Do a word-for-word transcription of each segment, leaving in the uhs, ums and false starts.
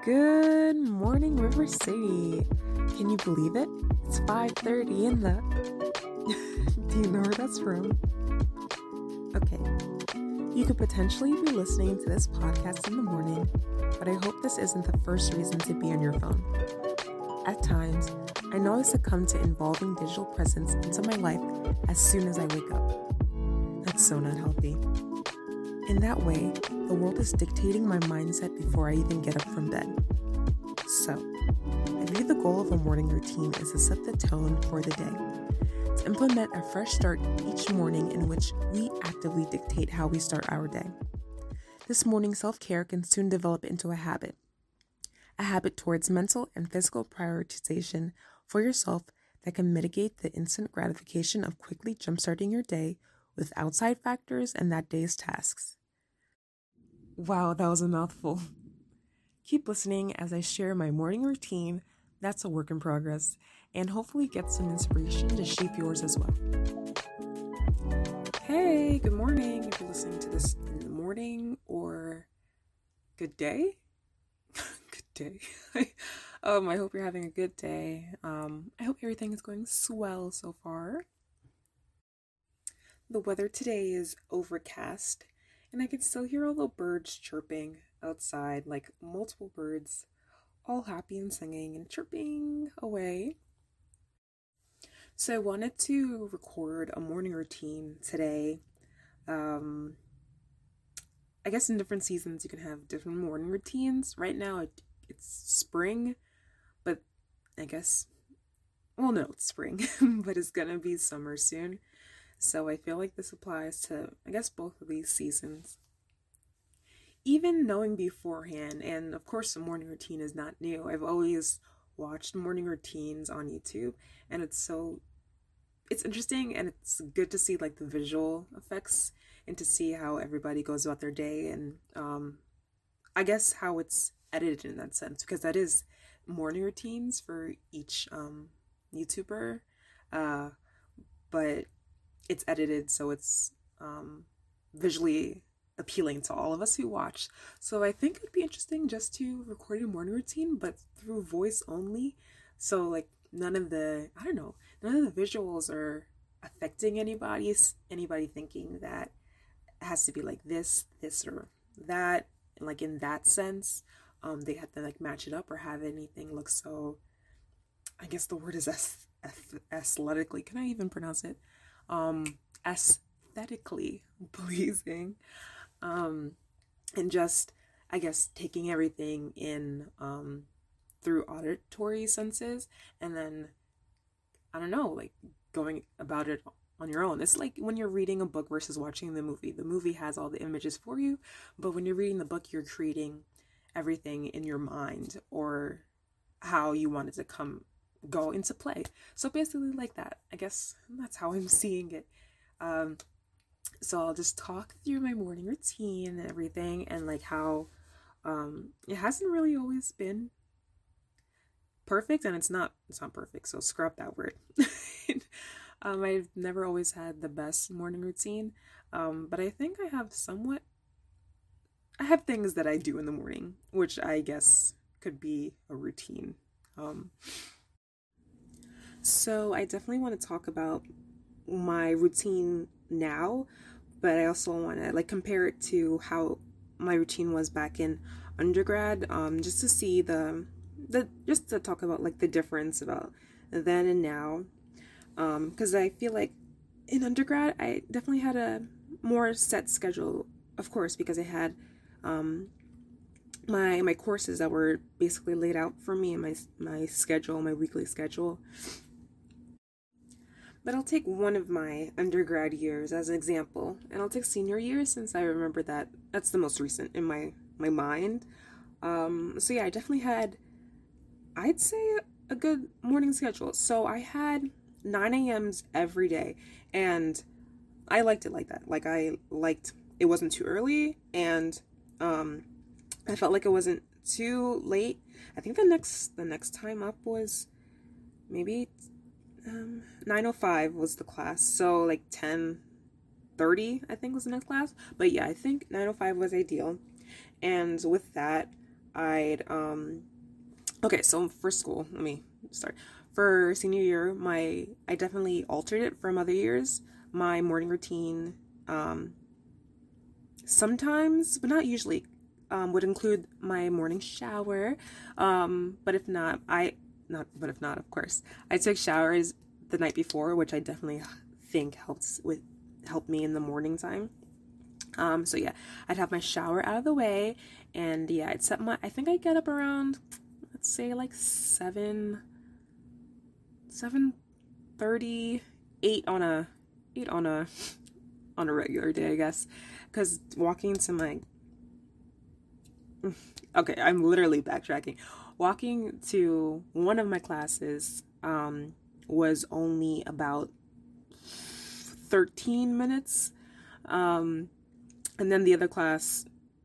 Good morning, River City. Can you believe it? It's five thirty in the... Do you know where that's from? Okay. You could potentially be listening to this podcast in the morning, but I hope this isn't the first reason to be on your phone. At times, I know I succumb to involving digital presence into my life as soon as I wake up. That's so not healthy. In that way, the world is dictating my mindset before I even get up from bed. So, I view the goal of a morning routine is to set the tone for the day, to implement a fresh start each morning in which we actively dictate how we start our day. This morning self-care can soon develop into a habit, a habit towards mental and physical prioritization for yourself that can mitigate the instant gratification of quickly jumpstarting your day with outside factors and that day's tasks. Wow, that was a mouthful. Keep listening as I share my morning routine that's a work in progress and hopefully get some inspiration to shape yours as well. Hey, good morning. If you're listening to this in the morning or good day. Good day. um, I hope you're having a good day. Um, I hope everything is going swell so far. The weather today is overcast, and I can still hear all the birds chirping outside, like multiple birds, all happy and singing and chirping away. So I wanted to record a morning routine today. Um, I guess in different seasons you can have different morning routines. Right now it, it's spring, but I guess, well no, it's spring, but it's gonna be summer soon. So I feel like this applies to, I guess, both of these seasons. Even knowing beforehand, and of course the morning routine is not new. I've always watched morning routines on YouTube, and it's so, it's interesting and it's good to see like the visual effects and to see how everybody goes about their day, and um, I guess how it's edited in that sense, because that is morning routines for each um, YouTuber, uh, but it's edited so it's um, visually appealing to all of us who watch. So I think it'd be interesting just to record a morning routine, but through voice only. So like none of the, I don't know, none of the visuals are affecting anybody's, anybody thinking that it has to be like this, this or that. And like in that sense, um, they have to like match it up or have anything look so, I guess the word is ath- ath- aesthetically, can I even pronounce it? Um, aesthetically pleasing, um, and just, I guess, taking everything in, um, through auditory senses, and then, I don't know, like, going about it on your own. It's like when you're reading a book versus watching the movie. The movie has all the images for you, but when you're reading the book, you're creating everything in your mind, or how you want it to come go into play. So basically like that, I guess that's how I'm seeing it. Um, so I'll just talk through my morning routine and everything, and like how um, it hasn't really always been perfect, and it's not it's not perfect, so scrap that word. um, I've never always had the best morning routine, um, but I think I have somewhat I have things that I do in the morning, which I guess could be a routine. Um, So I definitely want to talk about my routine now, but I also want to like compare it to how my routine was back in undergrad, um, just to see the, the, just to talk about like the difference about then and now. Um, cause I feel like in undergrad, I definitely had a more set schedule, of course, because I had, um, my, my courses that were basically laid out for me in my, my schedule, my weekly schedule. But I'll take one of my undergrad years as an example, and I'll take senior year since I remember that that's the most recent in my, my mind. Um, so yeah, I definitely had, I'd say, a, a good morning schedule. So I had nine a.m.s every day, and I liked it like that. Like I liked, it wasn't too early, and um, I felt like it wasn't too late. I think the next, the next time up was maybe Um, nine oh five was the class, so like ten thirty I think was the next class, but yeah, I think nine oh five was ideal. And with that, I'd um okay, so for school, let me start. For senior year, my I definitely altered it from other years. My morning routine, um sometimes, but not usually, um, would include my morning shower. Um, but if not, I not but if not, of course, I took showers the night before, which I definitely think helps with help me in the morning time. Um, so yeah, I'd have my shower out of the way, and yeah, I'd set my. I think I get up around, let's say like seven, seven thirty, eight on a, eight on a, on a regular day, I guess, because walking to my. Okay, I'm literally backtracking. Walking to one of my classes, um, was only about thirteen minutes. Um, and then the other class,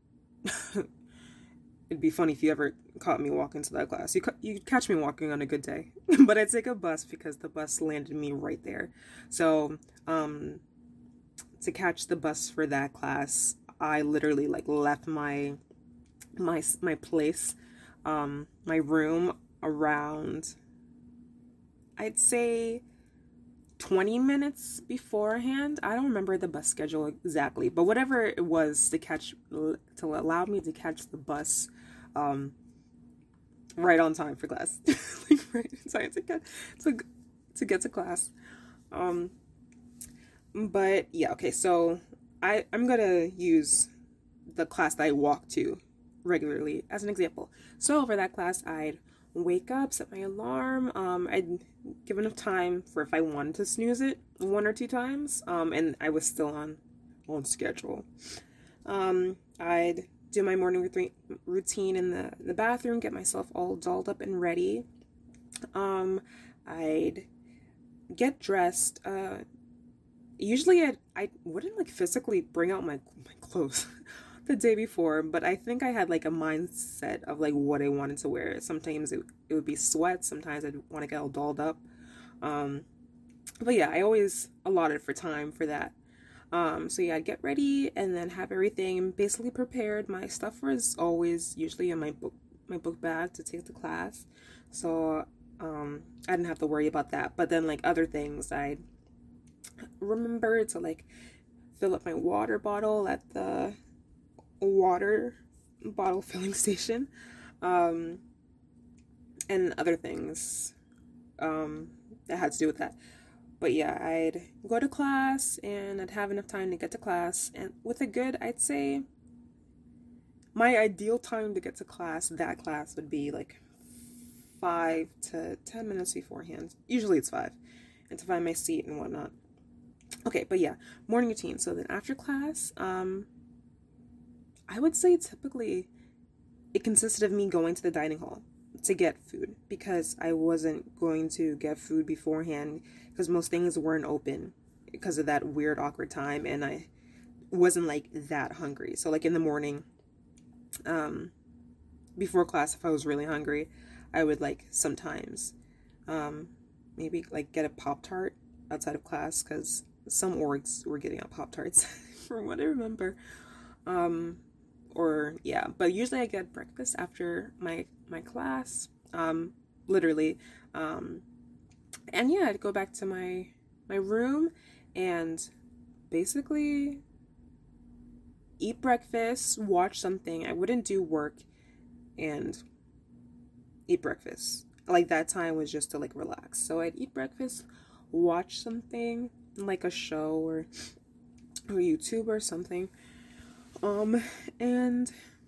it'd be funny if you ever caught me walking to that class. You you catch me walking on a good day, but I take a bus because the bus landed me right there. So, um, to catch the bus for that class, I literally like left my my my place, um, my room around, I'd say twenty minutes beforehand. I don't remember the bus schedule exactly, but whatever it was to catch, to allow me to catch the bus, um, right on time for class, like right on time to get to, to get to class. Um, but yeah, okay, so I, I'm gonna use the class that I walk to regularly as an example. So for that class, I'd wake up, set my alarm. Um, I'd give enough time for if I wanted to snooze it one or two times. Um, and I was still on on schedule. Um, I'd do my morning routine in the the bathroom, get myself all dolled up and ready. Um, I'd get dressed. Uh, usually I I wouldn't like physically bring out my my clothes the day before, but I think I had like a mindset of like what I wanted to wear. Sometimes it, it would be sweats, sometimes I'd want to get all dolled up. Um, but yeah, I always allotted for time for that. Um, so yeah, I'd get ready and then have everything basically prepared. My stuff was always usually in my book my book bag to take to class. So um, I didn't have to worry about that. But then like other things, I'd remember to like fill up my water bottle at the water bottle filling station, um, and other things um, that had to do with that. But yeah, I'd go to class and I'd have enough time to get to class, and with a good, I'd say my ideal time to get to class, that class would be like five to ten minutes beforehand. Usually it's five, and to find my seat and whatnot. Okay, but yeah, morning routine. So then after class, um, I would say typically it consisted of me going to the dining hall to get food because I wasn't going to get food beforehand because most things weren't open because of that weird awkward time, and I wasn't like that hungry. So like in the morning, um, before class, if I was really hungry, I would like sometimes um, maybe like get a Pop-Tart outside of class because some orgs were getting out Pop-Tarts from what I remember. Um, or yeah, but usually I get breakfast after my my class, um, literally, um, and yeah, I'd go back to my my room and basically eat breakfast, watch something. I wouldn't do work and eat breakfast. Like that time was just to like relax. So I'd eat breakfast, watch something like a show or or YouTube or something. Um, and,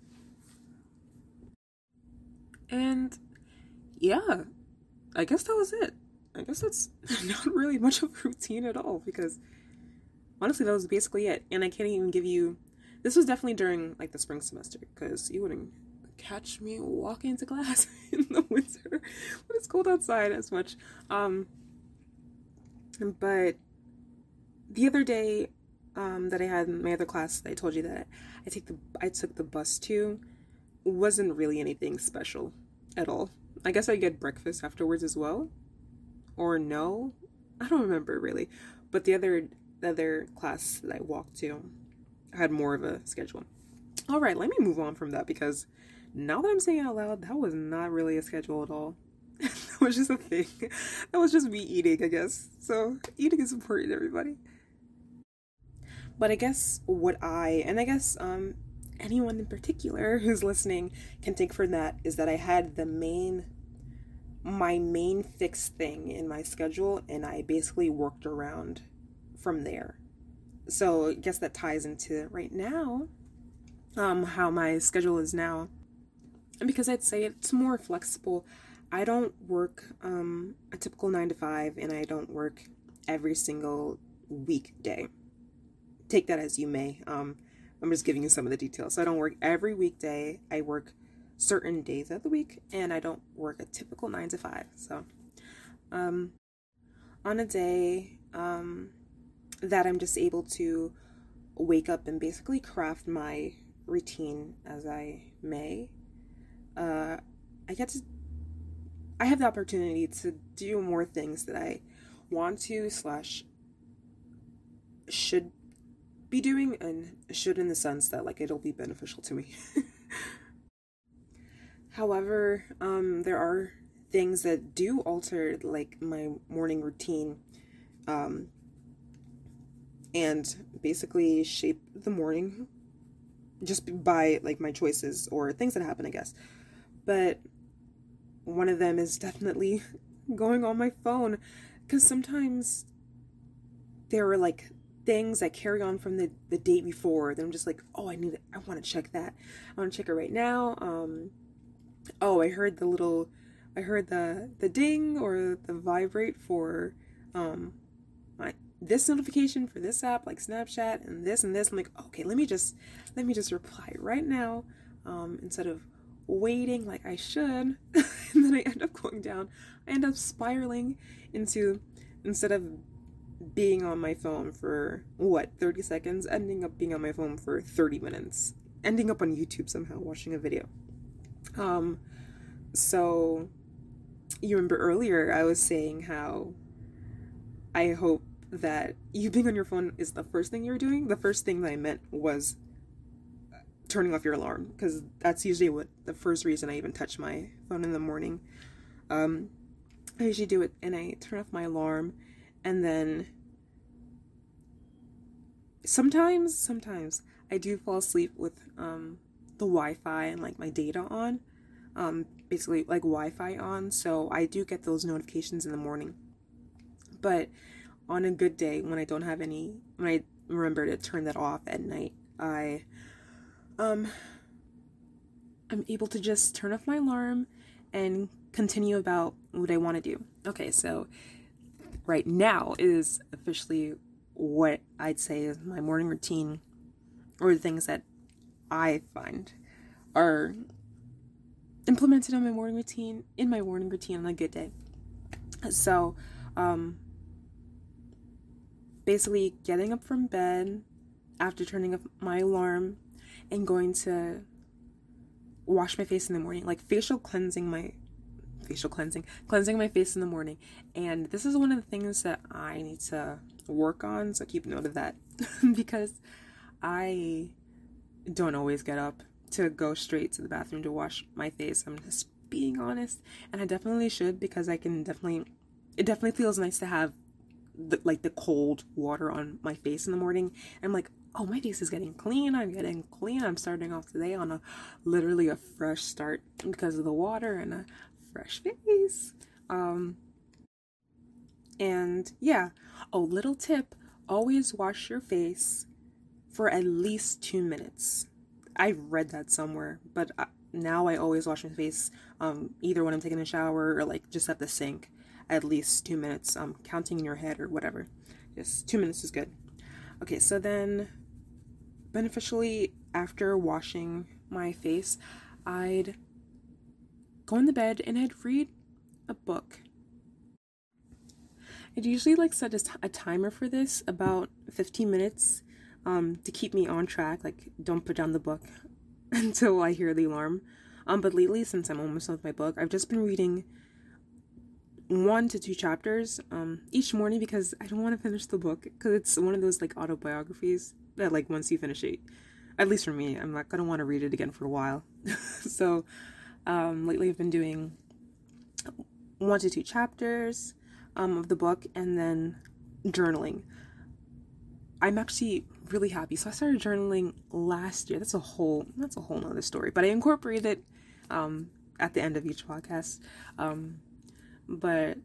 and, yeah, I guess that was it. I guess that's not really much of a routine at all, because, honestly, that was basically it, and I can't even give you, this was definitely during, like, the spring semester, because you wouldn't catch me walking into class in the winter when it's cold outside as much, um, but the other day, Um, that I had in my other class that I told you that I take the I took the bus to wasn't really anything special at all. I guess I get breakfast afterwards as well, or no, I don't remember really. But the other the other class that I walked to had more of a schedule. All right, let me move on from that because now that I'm saying it out loud, that was not really a schedule at all. That was just a thing. That was just me eating, I guess. So eating is important, everybody. But I guess what I, and I guess um, anyone in particular who's listening can take from that is that I had the main, my main fixed thing in my schedule, and I basically worked around from there. So I guess that ties into right now, um, how my schedule is now. And because I'd say it's more flexible, I don't work um, a typical nine to five, and I don't work every single weekday. Take that as you may. Um, I'm just giving you some of the details. So I don't work every weekday. I work certain days of the week, and I don't work a typical nine to five. So, um, on a day um, that I'm just able to wake up and basically craft my routine as I may, uh, I get to, I have the opportunity to do more things that I want to slash should be doing, and should in the sense that like it'll be beneficial to me. However, um, there are things that do alter like my morning routine, um, and basically shape the morning just by like my choices or things that happen, I guess. But one of them is definitely going on my phone, because sometimes there are like things that carry on from the, the day before that I'm just like, oh, I need it. I want to check that. I want to check it right now. Um, oh, I heard the little, I heard the, the ding or the vibrate for, um, my, this notification for this app, like Snapchat and this and this. I'm like, okay, let me just, let me just reply right now. Um, instead of waiting like I should. And then I end up going down. I end up spiraling into, instead of being on my phone for what, thirty seconds, ending up being on my phone for thirty minutes, ending up on YouTube somehow watching a video. Um, so you remember earlier I was saying how I hope that you being on your phone is the first thing you're doing. The first thing that I meant was turning off your alarm, because that's usually what the first reason I even touch my phone in the morning. Um, I usually do it and I turn off my alarm. And then sometimes, sometimes I do fall asleep with um, the Wi-Fi and like my data on, um, basically like Wi-Fi on. So I do get those notifications in the morning. But on a good day, when I don't have any, when I remember to turn that off at night, I, um, I'm able to just turn off my alarm and continue about what I want to do. Okay, so right now is officially what I'd say is my morning routine, or the things that I find are implemented on my morning routine, in my morning routine on a good day. So, um, basically getting up from bed after turning off my alarm and going to wash my face in the morning, like facial cleansing my facial cleansing, cleansing my face in the morning. And this is one of the things that I need to work on, so keep note of that. Because I don't always get up to go straight to the bathroom to wash my face. I'm just being honest. And I definitely should, because I can definitely, it definitely feels nice to have the, like the cold water on my face in the morning. And I'm like, oh, my face is getting clean. I'm getting clean. I'm starting off today on a literally a fresh start because of the water and a fresh face. Um, and yeah, oh, little tip, always wash your face for at least two minutes. I read that somewhere, but I, now I always wash my face, um, either when I'm taking a shower or like just at the sink, at least two minutes, um, counting in your head or whatever. Just two minutes is good. Okay, so then beneficially after washing my face, I'd go in the bed and I'd read a book. I'd usually like set a, t- a timer for this, about fifteen minutes, um, to keep me on track. Like, don't put down the book until I hear the alarm. Um, but lately, since I'm almost done with my book, I've just been reading one to two chapters um, each morning, because I don't want to finish the book, because it's one of those like autobiographies that like once you finish it, At least for me, I'm not going to want to read it again for a while. So um, lately I've been doing one to two chapters um, of the book and then journaling. I'm actually really happy. So I started journaling last year. That's a whole, that's a whole nother story, but I incorporate it um, at the end of each podcast. Um, but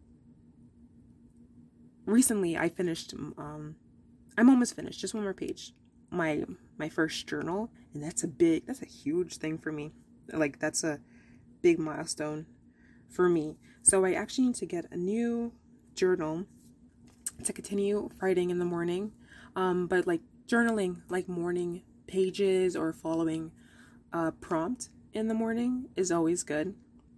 recently I finished, um, I'm almost finished, just one more page, my, my first journal. And that's a big, that's a huge thing for me. Like that's a big milestone for me. So I actually need to get a new journal to continue writing in the morning. Um, but like journaling, like morning pages or following a prompt in the morning is always good.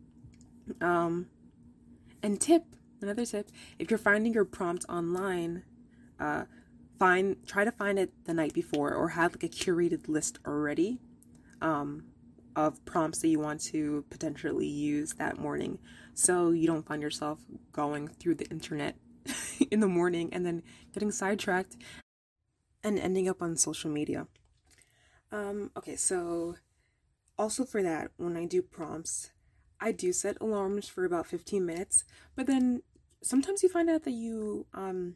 Um, and tip, another tip, if you're finding your prompt online, uh, find, try to find it the night before or have like a curated list already, um, of prompts that you want to potentially use that morning. So you don't find yourself going through the internet in the morning and then getting sidetracked and ending up on social media. Um, okay, so also for that, when I do prompts, I do set alarms for about fifteen minutes, but then sometimes you find out that you um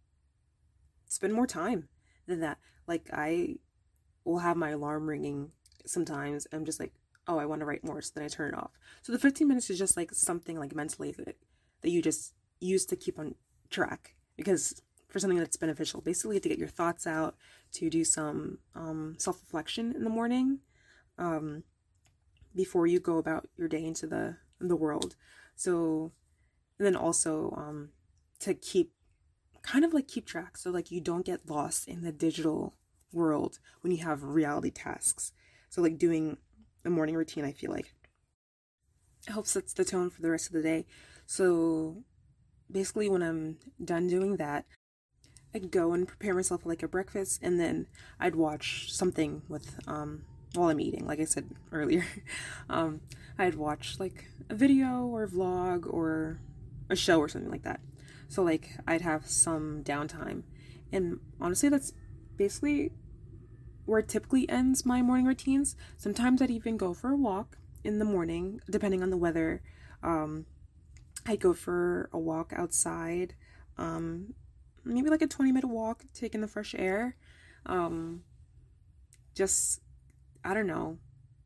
spend more time than that. Like I will have my alarm ringing sometimes. I'm just like, oh, I want to write more, so then I turn it off. So the fifteen minutes is just like something like mentally that, that you just use to keep on track, because for something that's beneficial, basically to get your thoughts out, to do some um, self-reflection in the morning um, before you go about your day into the the world. So, and then also um, to keep, kind of like keep track, so like you don't get lost in the digital world when you have reality tasks. So like doing a morning routine, I feel like it helps set the tone for the rest of the day. So basically when I'm done doing that, I'd go and prepare myself for like a breakfast, and then I'd watch something with um while I'm eating, like I said earlier. um I'd watch like a video or a vlog or a show or something like that. So like I'd have some downtime, and honestly that's basically where it typically ends my morning routines. Sometimes I'd even go for a walk in the morning, depending on the weather. Um, I'd go for a walk outside, um, maybe like a twenty minute walk, taking the fresh air. Um, just, I don't know,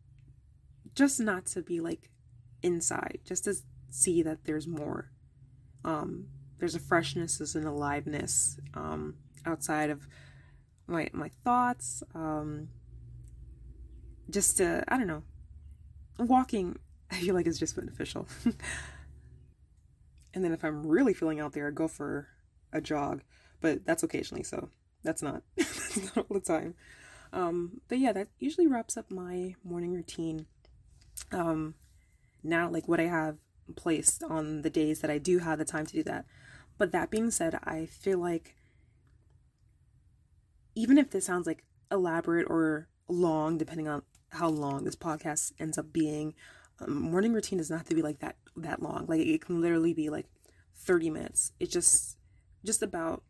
just not to be like inside, just to see that there's more. Um, there's a freshness, there's an aliveness um, outside of my my thoughts. Um, just to, I don't know, walking, I feel like is just beneficial. And then if I'm really feeling out there, I go for a jog, but that's occasionally, so that's not that's not all the time. Um, but yeah, that usually wraps up my morning routine. Um, now, like what I have placed on the days that I do have the time to do that. But that being said, I feel like even if this sounds like elaborate or long, depending on how long this podcast ends up being, um, morning routine does not have to be like that that long. Like it can literally be like thirty minutes. It's just just about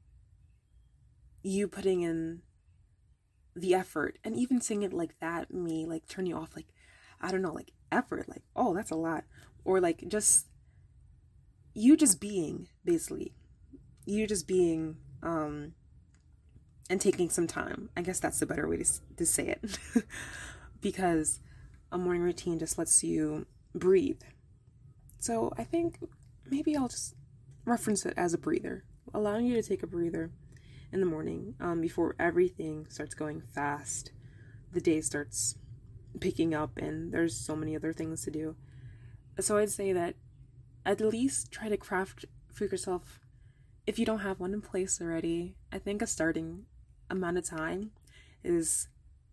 you putting in the effort, and even saying it like that may like turn you off. Like, I don't know, like effort, like, oh, that's a lot. Or like just you just being, basically you just being um and taking some time. I guess that's the better way to, to say it. Because a morning routine just lets you breathe. So I think maybe I'll just reference it as a breather, allowing you to take a breather in the morning um, before everything starts going fast. The day starts picking up and there's so many other things to do. So I'd say that at least try to craft for yourself, if you don't have one in place already, I think a starting amount of time is,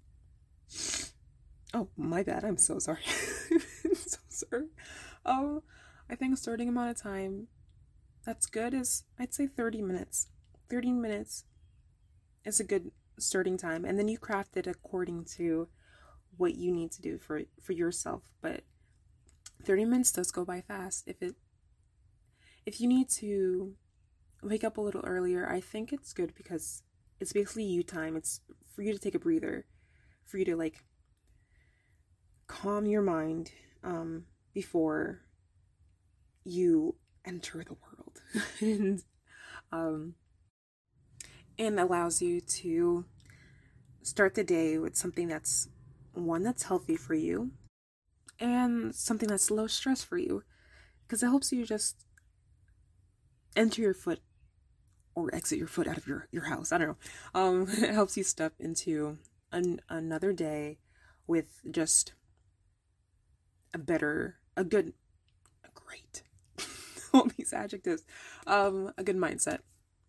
oh, my bad, I'm so sorry. so sorry. Um, I think a starting amount of time that's good is, I'd say thirty minutes. thirty minutes is a good starting time, and then you craft it according to what you need to do for for yourself. But thirty minutes does go by fast. If it if you need to wake up a little earlier, I think it's good because it's basically you time. It's for you to take a breather for you to like calm your mind um, before you enter the world. and um, and allows you to start the day with something that's one that's healthy for you and something that's low stress for you, because it helps you just enter your foot or exit your foot out of your, your house. I don't know. Um, it helps you step into an, another day with just a better, a good, a great, all these adjectives, um, a good mindset.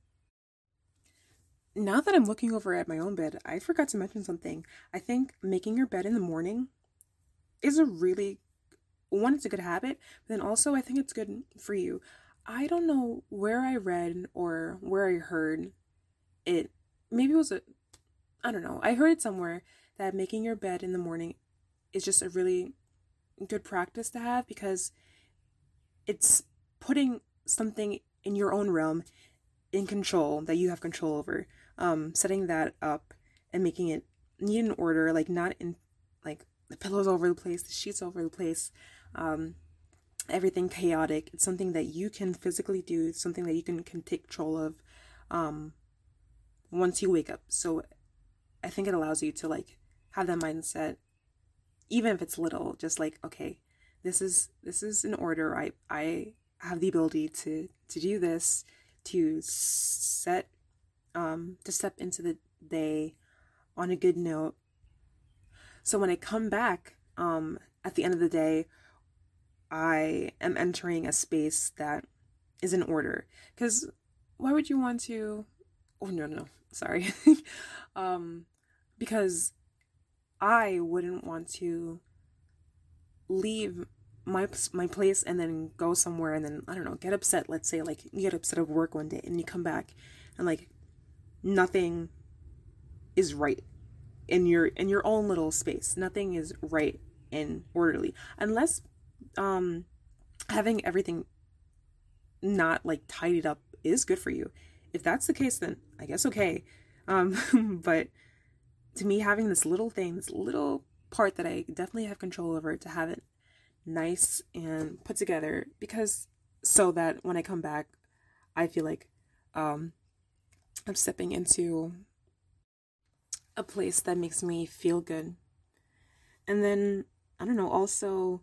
Now that I'm looking over at my own bed, I forgot to mention something. I think making your bed in the morning is a really, one, it's a good habit, but then also I think it's good for you. I don't know where I read or where I heard it. Maybe it was a, I don't know. I heard it somewhere that making your bed in the morning is just a really good practice to have, because it's putting something in your own realm in control that you have control over. Um, setting that up and making it neat in order, like not in like the pillows over the place, the sheets over the place, um, everything chaotic. It's something that you can physically do. It's something that you can, can take control of um, once you wake up. So I think it allows you to like have that mindset, even if it's little, just like, okay, this is this is in order. I I have the ability to to do this, to set um to step into the day on a good note. So when I come back um at the end of the day, I am entering a space that is in order. Because why would you want to? Oh no no sorry, um, because I wouldn't want to leave my my place and then go somewhere and then I don't know, get upset. Let's say like you get upset at work one day and you come back and like nothing is right in your in your own little space. Nothing is right and orderly unless um having everything not like tidied up is good for you. If that's the case, then I guess okay. Um but to me, having this little thing, this little part that I definitely have control over, to have it nice and put together, because so that when I come back I feel like um I'm stepping into a place that makes me feel good. And then I don't know, also,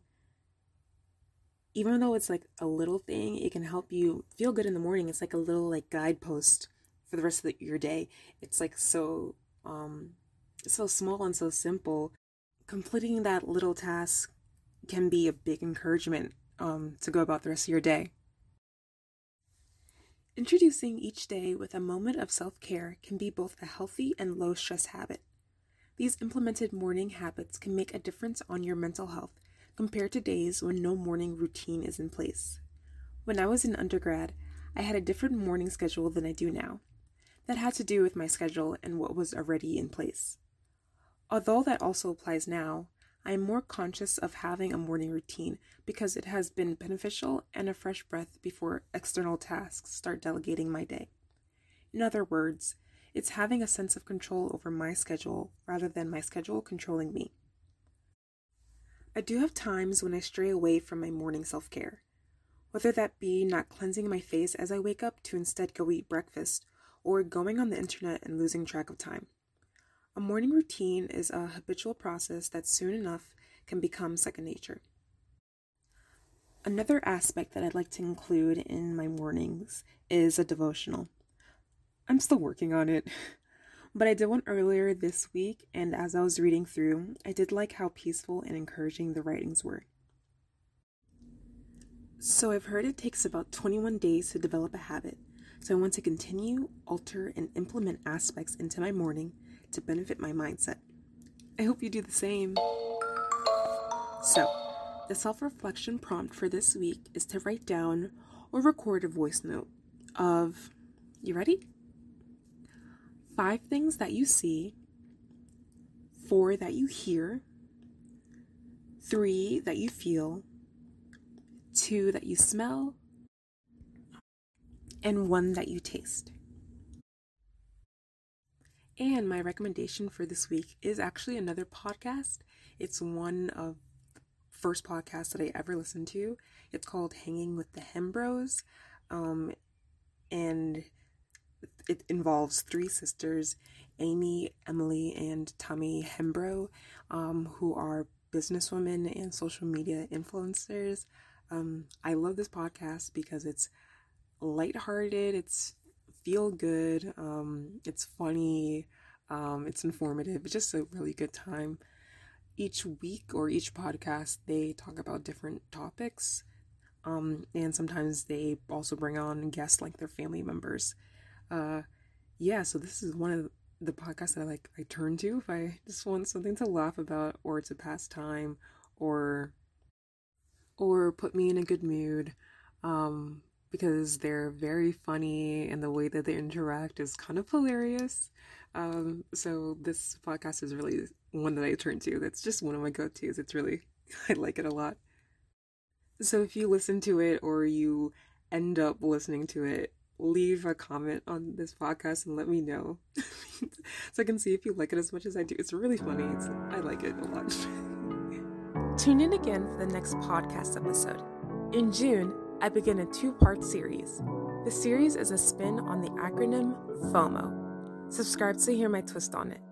even though it's like a little thing, it can help you feel good in the morning. It's like a little like guidepost for the rest of the, your day. It's like so um so small and so simple. Completing that little task can be a big encouragement um to go about the rest of your day. Introducing each day with a moment of self-care can be both a healthy and low-stress habit. These implemented morning habits can make a difference on your mental health compared to days when no morning routine is in place. When I was in undergrad, I had a different morning schedule than I do now. That had to do with my schedule and what was already in place. Although that also applies now, I am more conscious of having a morning routine because it has been beneficial and a fresh breath before external tasks start delegating my day. In other words, it's having a sense of control over my schedule rather than my schedule controlling me. I do have times when I stray away from my morning self-care, whether that be not cleansing my face as I wake up to instead go eat breakfast, or going on the internet and losing track of time. A morning routine is a habitual process that soon enough can become second nature. Another aspect that I'd like to include in my mornings is a devotional. I'm still working on it, but I did one earlier this week, and as I was reading through, I did like how peaceful and encouraging the writings were. So I've heard it takes about twenty-one days to develop a habit, so I want to continue, alter, and implement aspects into my morning to benefit my mindset. I hope you do the same. So, the self-reflection prompt for this week is to write down or record a voice note of, you ready? Five things that you see, four that you hear, three that you feel, two that you smell, and one that you taste. And my recommendation for this week is actually another podcast. It's one of the first podcasts that I ever listened to. It's called Hanging with the Hembros. Um, and it involves three sisters, Amy, Emily, and Tammy Hembro, um, who are businesswomen and social media influencers. Um, I love this podcast because it's lighthearted, it's feel good, um, it's funny, um, it's informative. It's just a really good time. Each week or each podcast, they talk about different topics, um, and sometimes they also bring on guests like their family members. Uh, yeah, so this is one of the podcasts that I like. I turn to if I just want something to laugh about, or to pass time, or or put me in a good mood. Um, because they're very funny and the way that they interact is kind of hilarious. Um, so this podcast is really one that I turn to. That's just one of my go-tos. It's really, I like it a lot. So if you listen to it or you end up listening to it, leave a comment on this podcast and let me know so I can see if you like it as much as I do. It's really funny. It's, I like it a lot. Tune in again for the next podcast episode. In June, I begin a two-part series. The series is a spin on the acronym FOMO. Subscribe to hear my twist on it.